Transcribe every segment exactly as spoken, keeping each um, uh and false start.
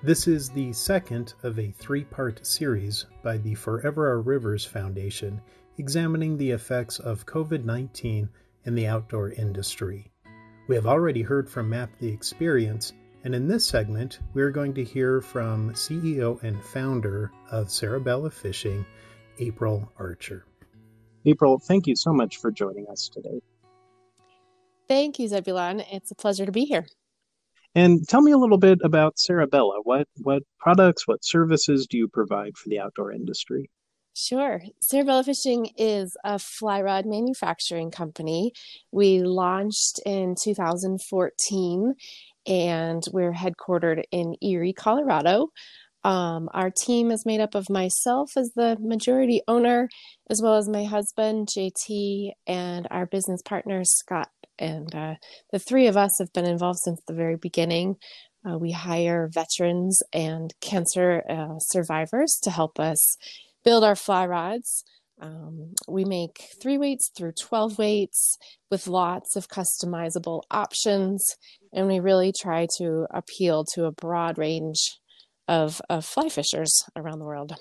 This is the second of a three-part series by the Forever Our Rivers Foundation examining the effects of covid nineteen in the outdoor industry. We have already heard from Map the Experience, and in this segment, we are going to hear from C E O and founder of Sarabella Fishing, April Archer. April, thank you so much for joining us today. Thank you, Zebulon. It's a pleasure to be here. And tell me a little bit about Sarabella. What what products, what services do you provide for the outdoor industry? Sure. Sarabella Fishing is a fly rod manufacturing company. We launched in two thousand fourteen, and we're headquartered in Erie, Colorado. Um, our team is made up of myself as the majority owner, as well as my husband, J T, and our business partner, Scott. And uh, the three of us have been involved since the very beginning. Uh, we hire veterans and cancer uh, survivors to help us build our fly rods. Um, we make three weights through twelve weights with lots of customizable options, and we really try to appeal to a broad range of, of fly fishers around the world.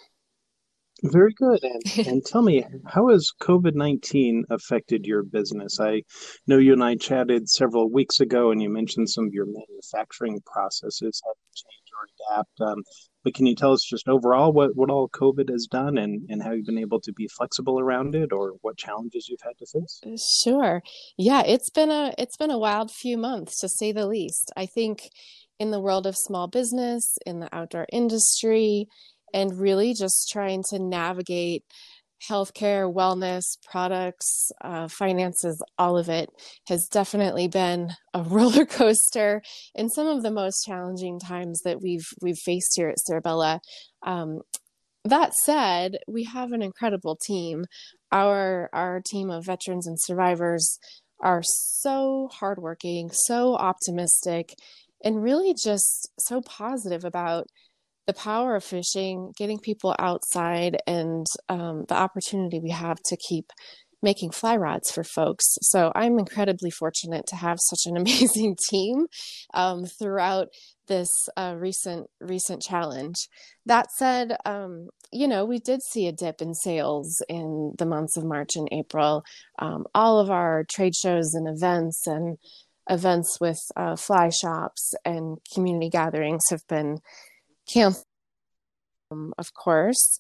Very good. And, and tell me, how has covid nineteen affected your business? I know you and I chatted several weeks ago, and you mentioned some of your manufacturing processes have to change or adapt. Um, but can you tell us just overall what, what all COVID has done and, and how you've been able to be flexible around it, or what challenges you've had to face? Sure. Yeah, it's been a it's been a wild few months, to say the least. I think in the world of small business, in the outdoor industry, and really just trying to navigate healthcare, wellness, products, uh, finances, all of it has definitely been a roller coaster and some of the most challenging times that we've we've faced here at Sarabella. Um, that said, we have an incredible team. Our our team of veterans and survivors are so hardworking, so optimistic, and really just so positive about the power of fishing, getting people outside, and um, the opportunity we have to keep making fly rods for folks. So I'm incredibly fortunate to have such an amazing team um, throughout this uh, recent recent challenge. That said, um, you know, we did see a dip in sales in the months of March and April. Um, all of our trade shows and events and events with uh, fly shops and community gatherings have been canceled, um, of course,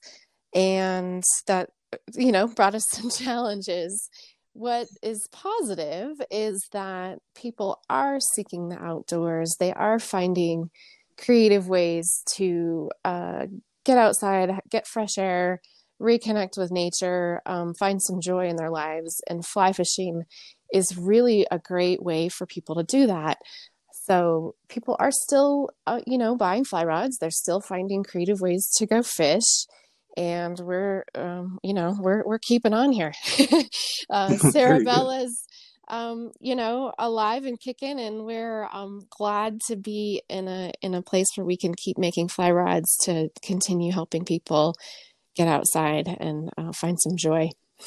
and that, you know, brought us some challenges. What is positive is that people are seeking the outdoors. They are finding creative ways to uh, get outside, get fresh air, reconnect with nature, um, find some joy in their lives, and fly fishing is really a great way for people to do that. So people are still, uh, you know, buying fly rods. They're still finding creative ways to go fish, and we're, um, you know, we're we're keeping on here. uh, Sarabella's, um, you know, alive and kicking, and we're um, glad to be in a in a place where we can keep making fly rods to continue helping people get outside and uh, find some joy.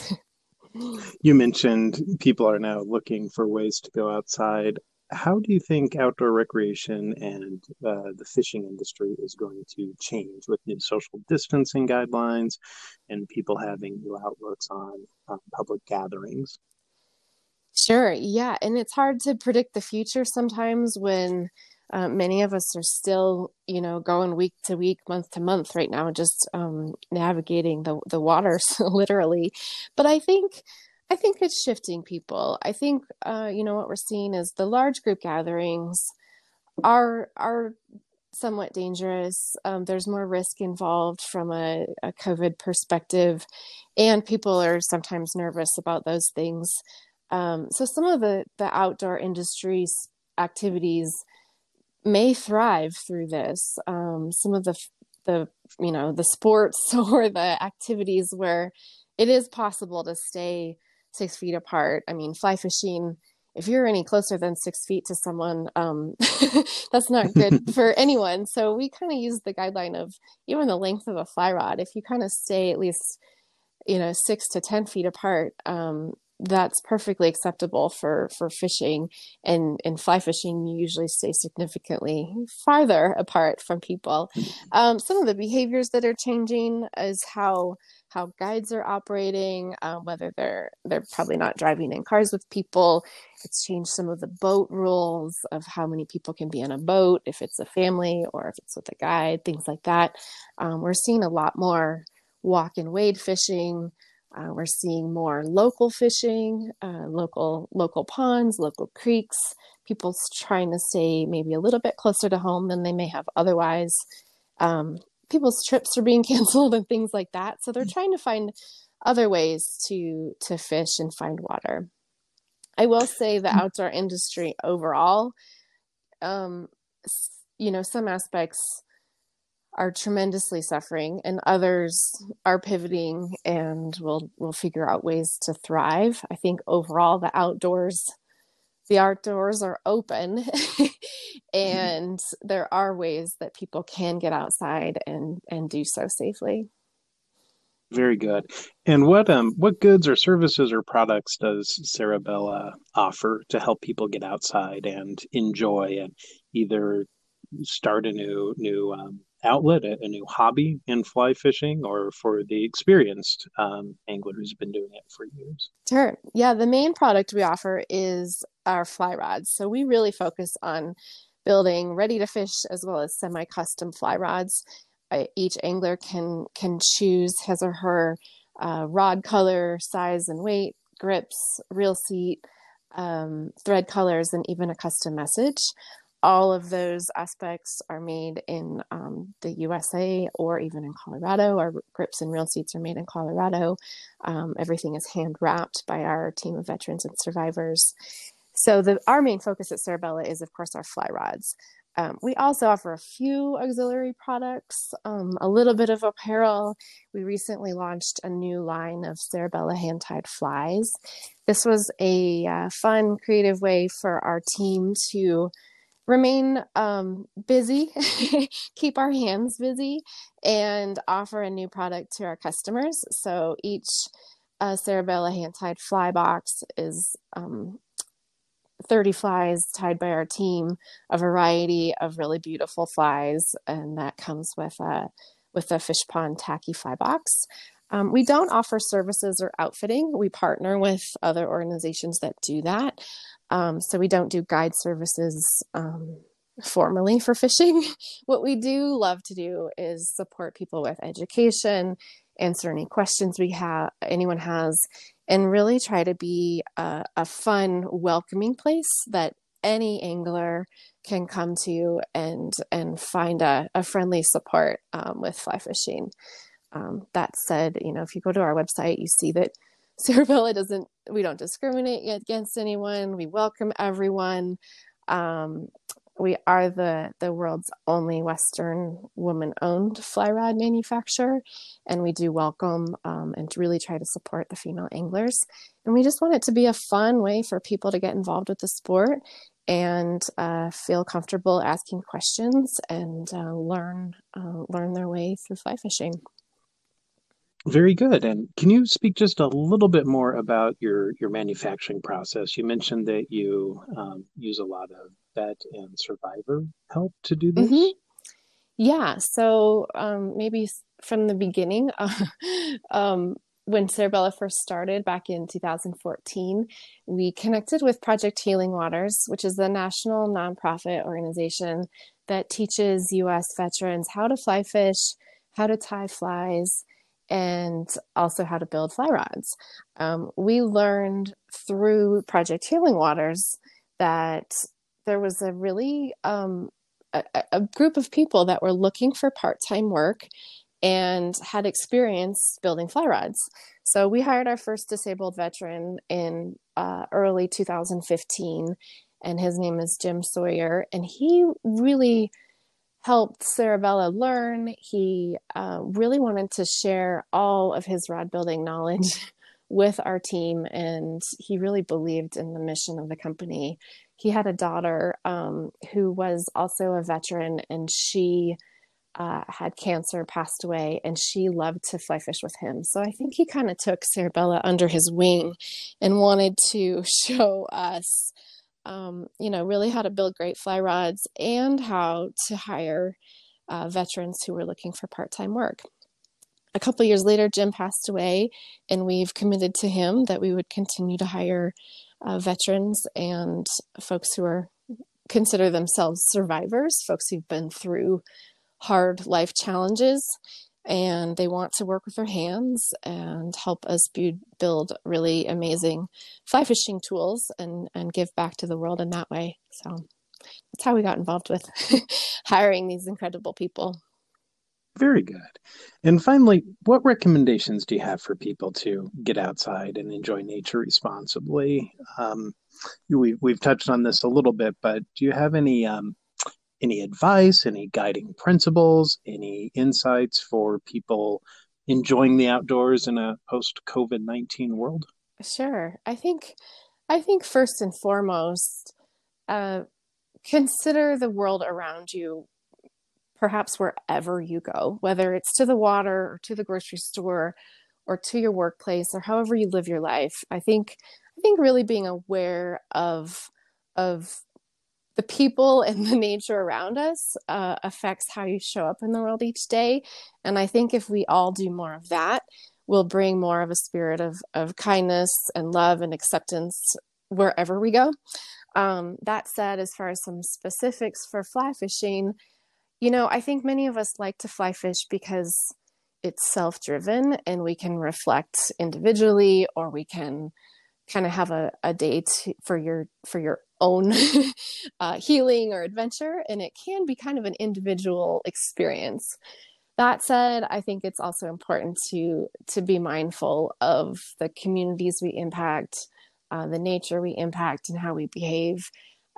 You mentioned people are now looking for ways to go outside. How do you think outdoor recreation and uh, the fishing industry is going to change with new social distancing guidelines and people having new outlooks on um, public gatherings? Sure. Yeah. And it's hard to predict the future sometimes when uh, many of us are still, you know, going week to week, month to month right now, just um, navigating the, the waters literally. But I think I think it's shifting people. I think, uh, you know, what we're seeing is the large group gatherings are are somewhat dangerous. Um, there's more risk involved from a, a COVID perspective, and people are sometimes nervous about those things. Um, so some of the, the outdoor industry's activities may thrive through this. Um, some of the, the, you know, the sports or the activities where it is possible to stay six feet apart. I mean, fly fishing, if you're any closer than six feet to someone, um, that's not good for anyone. So we kind of use the guideline of even the length of a fly rod. If you kind of stay at least, you know, six to ten feet apart, um, that's perfectly acceptable for, for fishing, and, and fly fishing, you usually stay significantly farther apart from people. Um, some of the behaviors that are changing is how, how guides are operating, uh, whether they're, they're probably not driving in cars with people. It's changed some of the boat rules of how many people can be on a boat, if it's a family or if it's with a guide, things like that. Um, we're seeing a lot more walk and wade fishing. Uh, we're seeing more local fishing, uh, local local ponds, local creeks. People's trying to stay maybe a little bit closer to home than they may have otherwise. Um, people's trips are being canceled and things like that. So they're trying to find other ways to to fish and find water. I will say the outdoor industry overall, um, you know, some aspects are tremendously suffering, and others are pivoting and will will figure out ways to thrive. I think overall the outdoors the outdoors are open and there are ways that people can get outside and and do so safely. Very good. And what um what goods or services or products does Sarabella offer to help people get outside and enjoy and either start a new new um, outlet, a, a new hobby in fly fishing, or for the experienced um, angler who's been doing it for years? Sure. Yeah, the main product we offer is our fly rods. So we really focus on building ready to fish as well as semi-custom fly rods. Uh, each angler can can choose his or her uh, rod color, size, and weight, grips, reel seat, um, thread colors, and even a custom message. All of those aspects are made in um, the U S A or even in Colorado. Our grips and reel seats are made in Colorado. Um, everything is hand wrapped by our team of veterans and survivors. So the, our main focus at Sarabella is, of course, our fly rods. Um, we also offer a few auxiliary products, um, a little bit of apparel. We recently launched a new line of Sarabella hand-tied flies. This was a uh, fun, creative way for our team to remain um, busy, keep our hands busy, and offer a new product to our customers. So each uh, Sarabella hand-tied fly box is um, thirty flies tied by our team, a variety of really beautiful flies, and that comes with a with a Fish Pond tacky fly box. Um, we don't offer services or outfitting. We partner with other organizations that do that. Um, so we don't do guide services um, formally for fishing. What we do love to do is support people with education, answer any questions we have, anyone has, and really try to be a, a fun, welcoming place that any angler can come to and and find a, a friendly support um, with fly fishing. Um, that said, you know, if you go to our website, you see that Sarabella doesn't, we don't discriminate against anyone. We welcome everyone. Um, we are the, the world's only Western woman-owned fly rod manufacturer, and we do welcome um, and really try to support the female anglers. And we just want it to be a fun way for people to get involved with the sport and uh, feel comfortable asking questions and uh, learn uh, learn their way through fly fishing. Very good. And can you speak just a little bit more about your your manufacturing process? You mentioned that you um, use a lot of vet and survivor help to do this. Mm-hmm. Yeah. So um, maybe from the beginning, uh, um, when Sarabella first started back in two thousand fourteen, we connected with Project Healing Waters, which is the national nonprofit organization that teaches U S veterans how to fly fish, how to tie flies, and also how to build fly rods. Um, we learned through Project Healing Waters that there was a really um, a, a group of people that were looking for part-time work and had experience building fly rods. So we hired our first disabled veteran in uh, early two thousand fifteen, and his name is Jim Sawyer, and he really helped Sarabella learn. He uh, really wanted to share all of his rod building knowledge with our team, and he really believed in the mission of the company. He had a daughter um, who was also a veteran, and she uh, had cancer, passed away, and she loved to fly fish with him. So I think he kind of took Sarabella under his wing and wanted to show us, um, you know, really how to build great fly rods and how to hire uh, veterans who were looking for part-time work. A couple of years later, Jim passed away, and we've committed to him that we would continue to hire uh, veterans and folks who are consider themselves survivors, folks who've been through hard life challenges, and they want to work with their hands and help us bu- build really amazing fly fishing tools and, and give back to the world in that way. So that's how we got involved with hiring these incredible people. Very good. And finally, what recommendations do you have for people to get outside and enjoy nature responsibly? Um, we, we've touched on this a little bit, but do you have any um, any advice, any guiding principles, any insights for people enjoying the outdoors in a post-COVID nineteen world? Sure. I think, I think first and foremost, uh, consider the world around you, perhaps wherever you go, whether it's to the water or to the grocery store or to your workplace or however you live your life. I think, I think really being aware of, of the people and the nature around us uh, affects how you show up in the world each day. And I think if we all do more of that, we'll bring more of a spirit of, of kindness and love and acceptance wherever we go. Um, that said, as far as some specifics for fly fishing, you know, I think many of us like to fly fish because it's self-driven and we can reflect individually, or we can kind of have a, a day to, for your for your own uh, healing or adventure, and it can be kind of an individual experience. That said, I think it's also important to to be mindful of the communities we impact, uh, the nature we impact, and how we behave.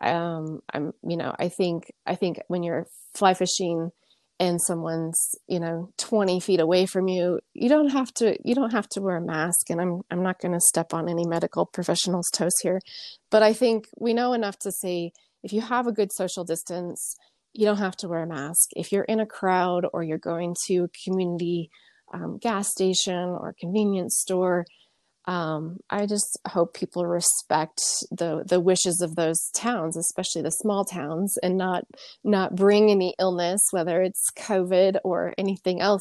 Um, I'm, you know, I think I think when you're fly fishing and someone's, you know, twenty feet away from you, you don't have to, you don't have to wear a mask. And I'm, I'm not going to step on any medical professionals' toes here, but I think we know enough to say, if you have a good social distance, you don't have to wear a mask. If you're in a crowd or you're going to a community um, gas station or convenience store, Um, I just hope people respect the the wishes of those towns, especially the small towns, and not not bring any illness, whether it's COVID or anything else,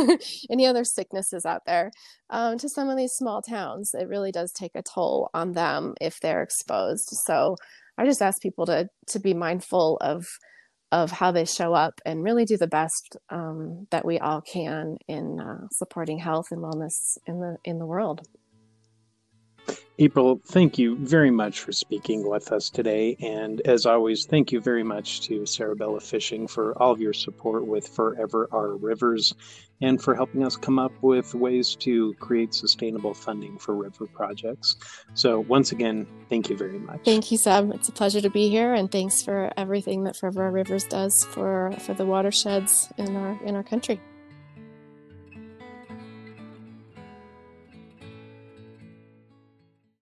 any other sicknesses out there, um, to some of these small towns. It really does take a toll on them if they're exposed. So I just ask people to to be mindful of of how they show up and really do the best um, that we all can in uh, supporting health and wellness in the in the world. April, thank you very much for speaking with us today. And as always, thank you very much to Sarabella Fishing for all of your support with Forever Our Rivers and for helping us come up with ways to create sustainable funding for river projects. So once again, thank you very much. Thank you, Seb. It's a pleasure to be here, and thanks for everything that Forever Our Rivers does for, for the watersheds in our in our country.